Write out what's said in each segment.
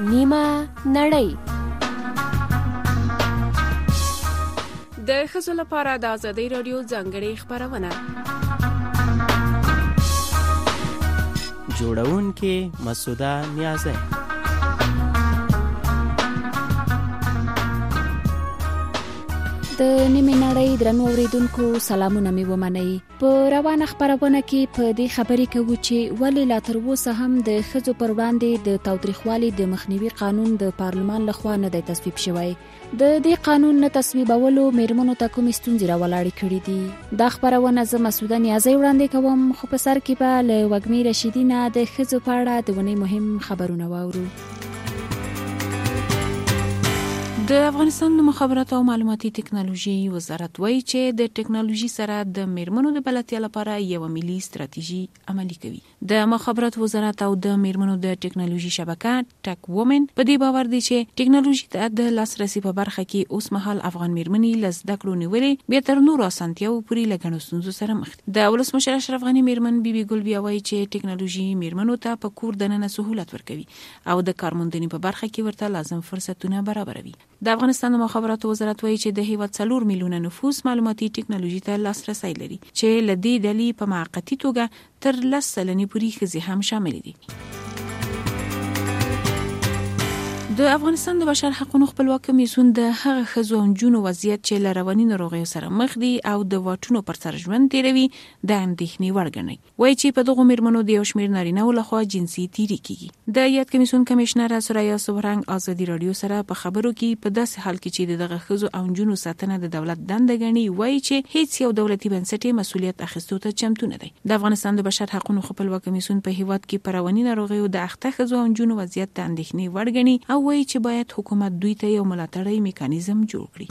نیمه نړۍ. د ښځو لپاره د ازادۍ راډیو ځانګړې خپرونه. جوړونکې مسعوده نیازی. د نیمه نړۍ درنو اوریدونکو سلامونه مې ومنئ. په روانه خپرونه کې په دې خبرې کوو چې ولې لا تر اوسه هم د ښځو پر وړاندې د تاوتریخوالي د مخنیوي قانون د پارلمان لخوا نه دی تصویب شوی. د دې قانون نه تصویبولو میرمنو ته کومې ستونزې راولاړې کړې دي. دا خپرونه زه مسعوده نیازی وړاندې کوم، خو په سر کې به له وږمې رشیدي نه د ښځو په اړه د ونې مهم خبرونه واورو. د افغانستان د مخابراتو او معلوماتي ټکنالوژي وزارت وایي چې د ټکنالوژي سره د میرمنو د بلدتیا لپاره یو ملي ستراتیژي عملي کوي. د مخابراتو وزارت او د میرمنو د ټکنالوژي شبکه ټک وومن په دې باور دي چې ټکنالوژي ته د لاسرسي په برخه کې اوس مهال افغان میرمنې له زده کړو نیولې بیا تر نورو اسانتیاوو پورې له ګڼو ستونزو سره مخ دي. د ولسمشر اشرف غني میرمن بیبي ګل بیا وایي چې ټکنالوژي میرمنو ته په کور دننه سهولت ورکوي او د کارموندنې په برخه کې ورته لازم فرصتونه برابروي. د افغانستان د مخابراتو وزارت وایي چې د هیواد 4 میلیونه نفوس معلوماتي ټکنالوژي ته لاسرسی لري چې له دې ډلې په موقتي توګه تر 10 سلنې پورې ښځې هم شامل دي. د افغانستان د بشر حقوقو خپلواک کمیسیون د هغه ښځو او نجونو وضعیت چې له رواني ناروغیو سره مخ دي او د واټونو پر سر ژوند تیروي د اندېښنې وړ ګڼي. وایي چې په دغو میرمنو د یو شمېر نارینه‌و لخوا جنسي تیري کیږي. د یاد کمیسیون کمشنره سوریا سوبرنګ ازادي رادیو سره په خبرو کې په داسې حال کې چې دغه ښځو او نجونو ساتنه د دولت دنده ګڼي، وایي چې هیڅ یو دولتي بنسټ مسؤلیت اخیستو ته چمتو نه دی. د افغانستان د بشر حقوقو خپلواک کمیسیون په هیواد کې پر رواني ناروغیو د اخته ښځو او نجونو وضعیت د اندېښنې وړ ګڼي او وایي چې باید حکومت دوی ته یو ملاتړی میکانیزم جوړ کړي.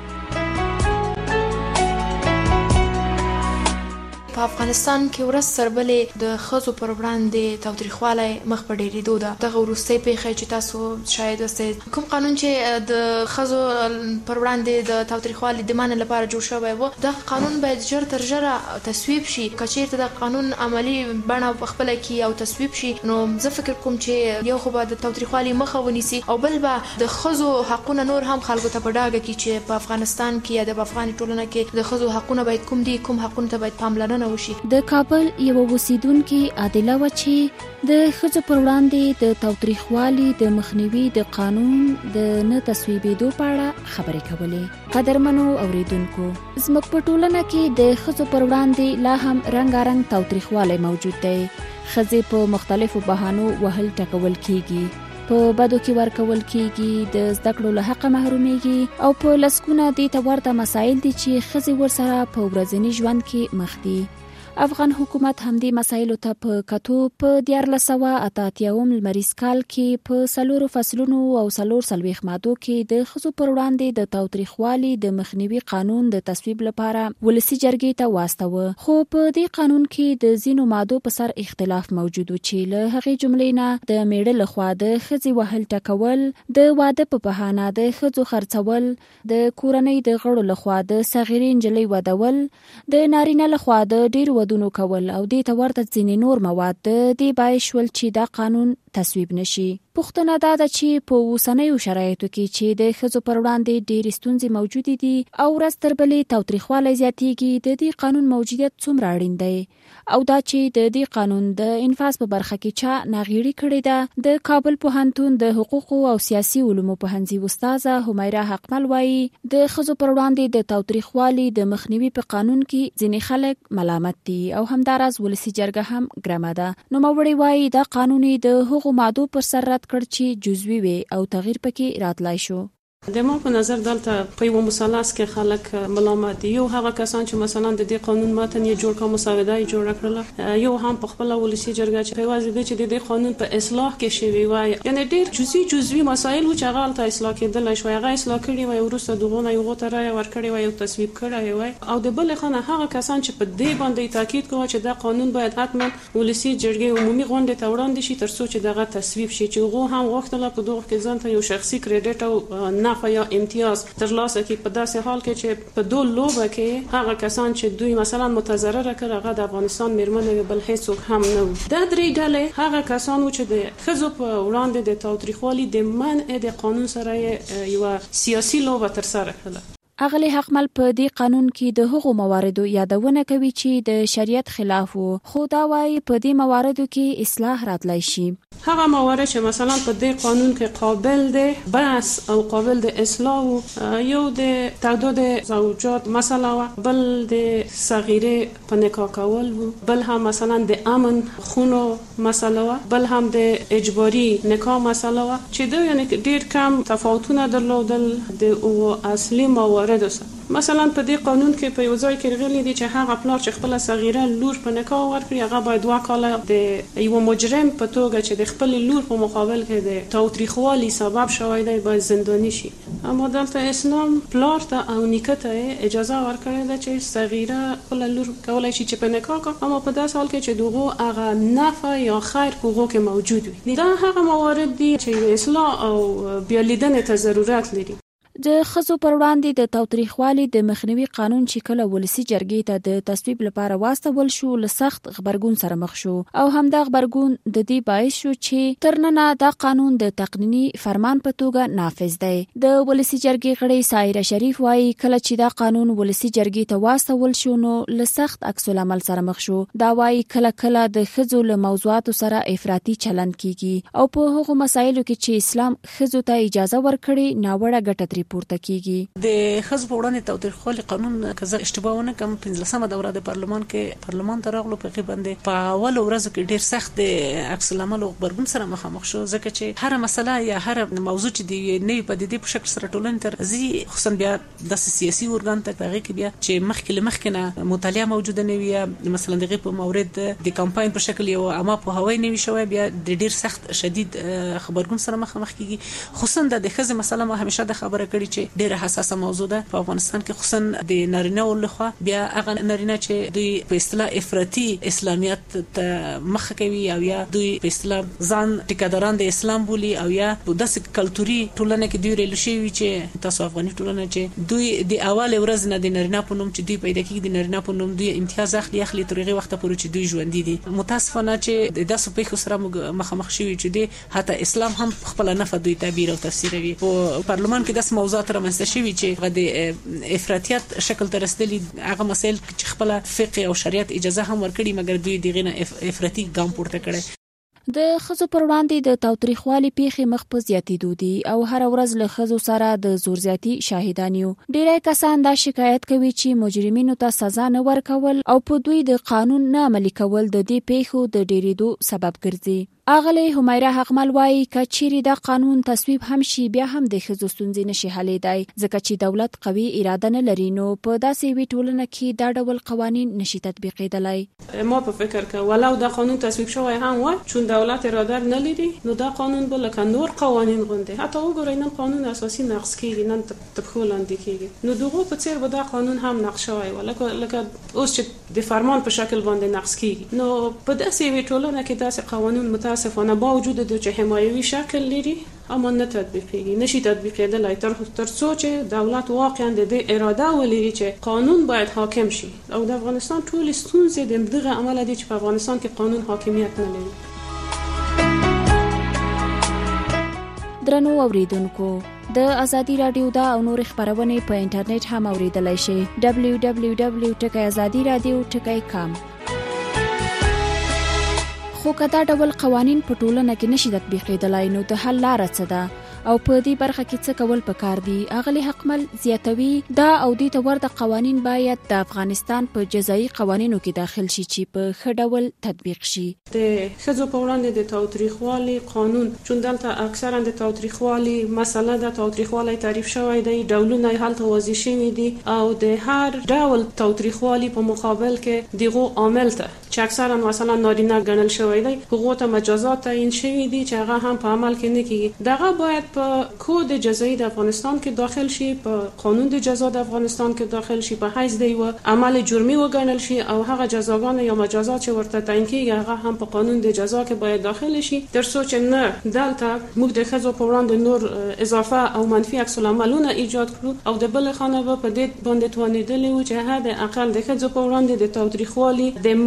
په افغانستان کې ورځ سربلې د ښځو پر وړاندې تاوتریخوالی مخ په ډېرېدو ده. دغه وروستۍ پیښه چې تاسو شاید اوسئ، کوم قانون چې د ښځو پر وړاندې د تاوتریخوالي د منع لپاره جوړ شوی و، دغه قانون باید ژر تر ژره تصویب شي. که چېرته د قانون عملي بڼه پخپله کړي او تصویب شي، نو زه فکر کوم چې یو خو به د تاوتریخوالي مخه ونیسي او بل به د ښځو حقونه نور هم خلکو ته په ډاګه کړي چې په افغانستان کې یا د افغاني ټولنه کې د ښځو حقونه باید کوم دي، کوم حقونو ته باید پاملرنه وشي. د کابل یو اوسیدونکي عادله و چې د ښځو پر وړاندې د تاوتریخوالي د مخنیوي د قانون د نه تصویبېدو په اړه خبرې کولې. قدرمنو اوریدونکو، زموږ په ټولنه کې د ښځو پر وړاندې لا هم رنګارنګ تاوتریخوالی موجود دی. ښځې په مختلفو بهانو وهل ټکول کیږي، په بدو کې ورکول کیږي، د زده کړو له حقه محرومیږي او په لسګونه دې ته ورته مسایل دي چې ښځې ورسره په ورځني ژوند کې مخ دي. افغان حکومت همدې مسایلو ته په کتو په 1488 لمریز کال کې په 4 فصلونو او 4 مادو کې د ښځو پر وړاندې د تاوتریخوالي د مخنیوي قانون د تصویب لپاره ولسي جرګې ته واستوه. خو په دې قانون کې د ځینو مادو په سر اختلاف موجود و چې له هغې جملې نه د میړه لخوا د ښځې وهل ټکول، د واده په بهانه د ښځو خرڅول، د کورنۍ د غړو لخوا د صغیرې نجلۍ ودول، د نارینه لخوا د ډېرو ودونو کول او دې ته ورته ځینې نور مواد د دې باعث شول چې دا قانون تصویب نشي. پوښتنه دا ده چې په اوسنیو شرایطو کې چې د ښځو پر وړاندې ډېرې ستونزې موجودې دي او ورځ تر بلې تاوتریخوالی زیاتېږي، د دې قانون موجودیت څومره اړین دی او دا چې د دې قانون د انفاذ په برخه کې چا ناغېړي کړې ده. د کابل پوهنتون د حقوقو او سیاسي علومو پوهنځي استاده همیرا حقمل وایي د ښځو پر وړاندې د تاوتریخوالي د مخنیوي په قانون کې ځینې خلک ملامت دي او همداراز ولسي جرګه هم ګرمه ده. نوموړې وایي دا قانون د هغو مادو پر سر رد کړ چې جزوي وي او تغییر پکې راتلای شو. د ما په نظر دلته په یو مثلث کې خلک ملامت دي. یو هغه کسان چې مثلا د دې قانون متن یې جوړ کړ، مسوده یې جوړ کړل، یو هم په خپل ولسی جرګه چې په واسطه چې د دې قانون په اصلاح کې شوی وای، یعنی ډېر جزئی مسایل چې هغه ته اصلاح کېدل شوی، هغه اصلاح کړي وای، ورسته دغه یو غوته راي ورکړي وای او تصویب کړی وای. او د بل خانه هغه کسان چې په دې باندې تاکید کوي چې دا قانون باید حتما ولسی جرګه عمومي غونډه ته وړاندې شي تر څو چې دغه تصویب شي، چې هغه هم وخت لا په دغه کې ځان ته یو شخصي کریډټ او نفع یا امتیاز ترلاسه کړي په داسې حال کې چې په دو لوبه کې هغه کسان چې دوی مثلا متضرره کړ هغه د افغانستان میرمنې بل هیڅوک هم نه و. دا درې ډلې هغه کسان چې د ښځو په وړاندې د تاوتریخوالي د منع د قانون سره یو سیاسي لوبه ترسره کړه. اغلی حقمل په دې قانون کې د هغو مواردو یادونه کوي چې د شریعت خلاف وو، خو دا وايي په دې مواردو کې اصلاح راتلای شي. هغه موارد چې مثلا په دې قانون کې قابل دی بحث او قابل د اصلاح یو د تعدد زوجات مسله و، بل د صغیره په نکاح کول و، بل هم مثلا د امن خونو مسله و، بل هم د اجباري نکاح مسله و چې دوی یعنی ډیر کم تفاوتونه درلودل د اصلي موارد سره. مثلا په دې قانون کې په یو ځای کې راغلي دي چې هغه پلار چې خپل صغیره لور په نکاح ورکړي هغه باید 2 کاله د یو مجرم په توګه چې د خپل لور په مقابل کې د تاوتریخوالي سبب شوی دی باید زندانی شي. اما دلته اسلام پلار ته او نیکه ته اجازه ورکړې ده چې صغیره خپل لور کولای شي چې په نکاح کوي، اما په داسې حال کې چې دغه هغه نفع یا خیر کوغو کې موجود وي. دا هغه موارد دي چې اصلاح او بیا لیدنې ته ضرورت لري. د ښځو پر وړاندې د تاوتریخوالي د مخنیوي قانون چې کله ولسی جرګې ته د تصویب لپاره واستول شو له سخت غبرګون سره مخ شو او همدا غبرګون د دې باعث شو چې ترننه دا قانون د تقنینی فرمان په توګه نافذ دی. د ولسی جرګې غړي سایره شریف وايي کله چې دا قانون ولسی جرګې ته واستول شو نو له سخت عکس العمل سره مخ شو. دا وايي کله کله د ښځو له موضوعاتو سره افراطي چلند کیږي او په هغو مسایلو کې چې اسلام ښځو ته اجازه ورکړي ناوړه ګټه پورته کیږي. د ښځو په وړاندې تاوتریخوالي قانون که زه اشتباه ونه کړم 15مه دوره د پارلمان ته راغلو په هغې باندې په اولو ورځو کې ډېر سخت د عکس العمل او غبرګون سره مخامخ شو، ځکه چې هره مسله یا هره موضوع چې د نوې پدیدې په شکل سره ټولنې ته راځي خصوصا بیا داسې سیاسي ارګان ته په هغې کې بیا چې مخکې له مخکې نه مطالعه موجوده نه وي یا مثلا د هغې په مورد د کمپاین په شکل یو عامه پوهاوی نه وي شوی، بیا د ډېر سخت شدید غبرګون سره مخامخ کیږي. خصوصا د ښځې مسله ما همیشه د خبره کړې چې ډېره حساسه موضوع ده په افغانستان کې، خصوصا د نارینه لخوا بیا هغه نارینه چې دوی په اصطلاح افراطي اسلامیت ته مخ کوي او یا دوی په اصطلاح ځان ټیکاداران د اسلام بولي او یا په داسې کلتوري ټولنه کې دوی ریلو شوي چې تاسو افغاني ټولنه چې دوی د اول ورځ نه د نارینه په نوم چې دوی پیدا کیږي د نارینه په نوم دوی امتیاز اخلي تر هغه وخت پورې چې دوی ژوندي دي. متاسفانه چې د داسې پیښو سره مخامخ شوي چې دی حتی اسلام هم خپل نفع دوی تعبیر او تفسیروي. په پارلمان کې داسې موضوعات رامنځته شوي چې د افراطیت شکل ته رسیدلي هغه مسایل چې خپل فقه او شریعت اجازه هم ورکړي مګر دوی دغه نه افراطي ګام پورته کړي. د ښځو پر وړاندې د تاوتریخوالي پیښې مخ په زیاتېدو دي او هر ورځ له ښځو سره د زور زیاتي شاهدان یو. ډېری کسان دا شکایت کوي چې مجرمینو ته سزا نه ورکول او په دوی د قانون نه عملي کول د دې پیښو د ډېرېدو سبب ګرځي. اغلی همیره حقمل وايي کچيري دا قانون تصویب هم شي بیا هم د ښځو ستونزې نشي حلېدای ځکه چې دولت قوي اراده نه لري نو په داسې وی ټولنه کې دا ډول قوانین نشي تطبیقېدلای. ما په فکر کې ولو دا قانون تصویب شوی هم وای چون دولت اراده نه لري نو دا قانون بل لکه نور قوانین غونډه حتی وګورئ نن قانون اساسي نقض کیږي نن تبخو لاندې کیږي نو دغه په څیر به دا قانون هم نقض شوی ولکه اوس چې د فرمان په شکل باندې نقض کیږي نو په داسې وی ټولنه کې داسې قانون متاسفانه با وجود د چې حمایوي شکل لري اما نه تطبیقېږي نشي تطبیقېدلای تر څو چې دولت واقعا د دې اراده ولري چې قانون باید حاکم شي او د افغانستان ټول ستونزې د دغه عمل دي چې په افغانستان کې قانون حاکمیت نه لري. درنو اوریدونکو د ازادي رادیو دا او نور خبرونه په انټرنیټ هم اوریدلای شئ www.azadiradio.com. خو کدا ډول قوانین په ټولنه کې نشي تطبیقېدلای نو د حل لار څه ده او په دې برخه کې څه کول پکار دي. اغلی حقمل زیاتوي دا او دې ته ورته قوانین باید د افغانستان په جزایي قوانینو کې داخل شي چې په ښه ډول تطبیق شي. د ښځو په وړاندې د تاوتریخوالي قانون چون دلته اکثرا د تاوتریخوالي مسله د تاوتریخوالي تعریف شوی دی ډولونه یې هلته واضح شوي دي او د هر ډول تاوتریخوالي په مقابل کې دغه عامل ته چې اکثرا مثلا نارینه ګڼل شوی دی هغه ته مجازات تعیین شوی دي چې هغه هم په عمل کې نه کیږي. دغه باید په کود جزایی د افغانستان کې داخل شي، په قانون د جزا د افغانستان کې داخل شي، په حیث دی و عمل جرمی وګڼل شي او هغه جزاګان یا مجازات چې ورته تعیین کیږي هغه هم په قانون د جزا کې باید داخل شي، تر څو چې نه دلته موږ د ښځو په وړاندې نور اضافه او منفي عکس العملونه ایجاد کړو او د بل خانه په دې باندې توانیدلی و چې حد اقل د ښځو په وړاندې د تاوتریخوالي د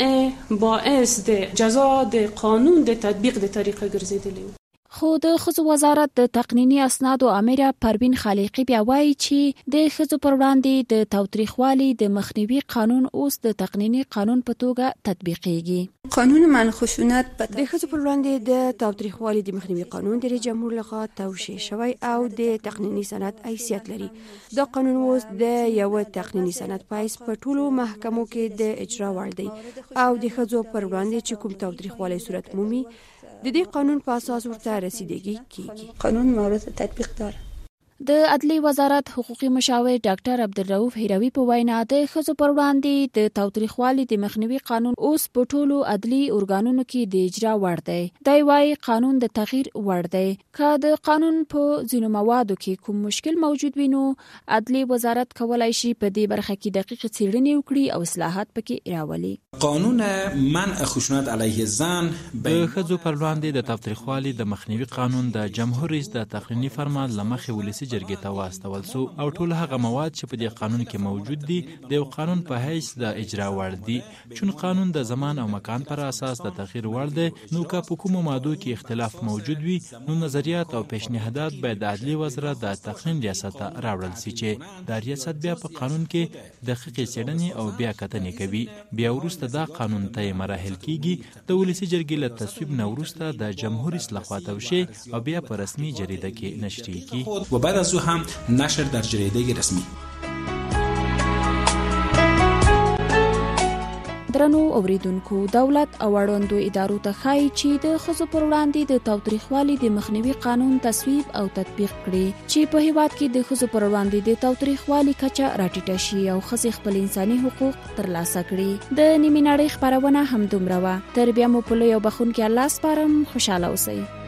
منع باعث د جزا د قانون د تطبیق د طریقه ګرځیدلی و. خو د ښځو وزارت د تقنیني اسنادو امره پروین خالقی بیا وایي چې د ښځو پر وړاندې د تاوتریخوالي د مخنیوي قانون اوس د تقنیني قانون په توګه تطبیقیږي. قانون منع خشونت د ښځو پر وړاندې د تاوتریخوالي د مخنیوي قانون د رئیس جمهور لخوا توشیح شوی او د تقنیني سند حیثیت لري. دا قانون اوس د یو تقنیني سند پایس په ټولو محکمو کې د اجرا وړ دی او د ښځو پر وړاندې چې کوم تاوتریخوالي صورت مومي د دې قانون په اساس ورته رسیدګي کیږي. قانون مورد تطبیق داره. د عدلیې وزارت حقوقي مشاور ډاکټر عبدالرؤف هیروي په وینا د ښځو پر وړاندې د تاوتریخوالي د مخنیوي قانون اوس په ټولو عدلي ارګانونو کې د اجرا وړ دی. دی وايي قانون د تغییر وړ دی. که د قانون په ځینو موادو کې کوم مشکل موجود وي نو عدلیې وزارت کولای شي په دې برخه کې دقیق څېړنې وکړي او اصلاحات پکې راولي. قانون منع خشونت علیه زن د ښځو پر وړاندې د تاوتریخوالي د مخنیوي قانون د جمهور رئیس د تقنیني فرمان له مخې ولسي جرګې ته واستول سو او ټول هغه مواد چې په دې قانون کې موجود دي د یو قانون په حیث د اجرا وړ دي. چون قانون د زمان او مکان پر اساس د تغییر وړ دی نو که په کومو مادو کې اختلاف موجود وي نو نظریات او پیشنهادات باید د عدلیې وزارت د تقنین ریاست ته راوړل سي چې د ریاست بیا په قانون کې دقیقې څېړنې او بیا کتنې کوي. بیا وروسته دا قانون ته مراحل کیږي د ولسي جرګې له تصویب نه وروسته د جمهور رئیس لخوا توشیح او بیا په رسمي جریده کې نشریږي و بعد از او هم نشر در جریده رسمی. درنو اوریدونکو، دولت او اړوندو ادارو ته ښایي چې د ښځو پر وړاندې د تاوتریخوالي د مخنیوي قانون تصویب او تطبیق کړي چې په هیواد کې د ښځو پر وړاندې د تاوتریخوالي کچه راټیټه شي او ښځې خپل انساني حقوق ترلاسه کړي. د نیمې نړۍ خپرونه همدومره وه. تر بیا مو په لوی او بخښونکي الله سپارم. خوشحاله اوسئ.